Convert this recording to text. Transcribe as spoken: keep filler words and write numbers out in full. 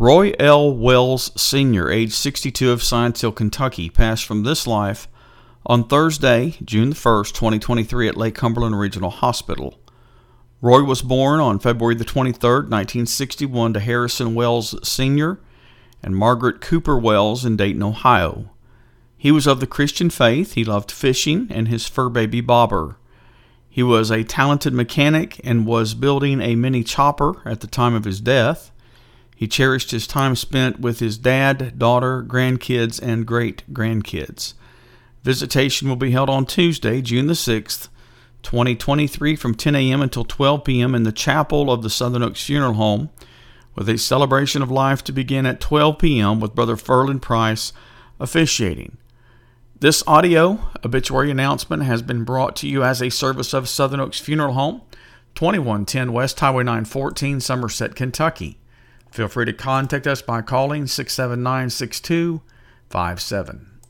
Roy L. Wells Senior, age sixty-two, of Science Hill, Kentucky, passed from this life on Thursday, June first, twenty twenty-three, at Lake Cumberland Regional Hospital. Roy was born on February the twenty-third, nineteen sixty-one, to Harrison Wells Senior and Margaret Cooper Wells in Dayton, Ohio. He was of the Christian faith. He loved fishing and his fur baby Bobber. He was a talented mechanic and was building a mini chopper at the time of his death. He cherished his time spent with his dad, daughter, grandkids, and great-grandkids. Visitation will be held on Tuesday, June the sixth, twenty twenty-three, from ten a.m. until twelve p.m. in the chapel of the Southern Oaks Funeral Home, with a celebration of life to begin at twelve p.m. with Brother Ferlin Price officiating. This audio obituary announcement has been brought to you as a service of Southern Oaks Funeral Home, twenty-one ten West Highway nine fourteen, Somerset, Kentucky. Feel free to contact us by calling six seven nine, six two five seven.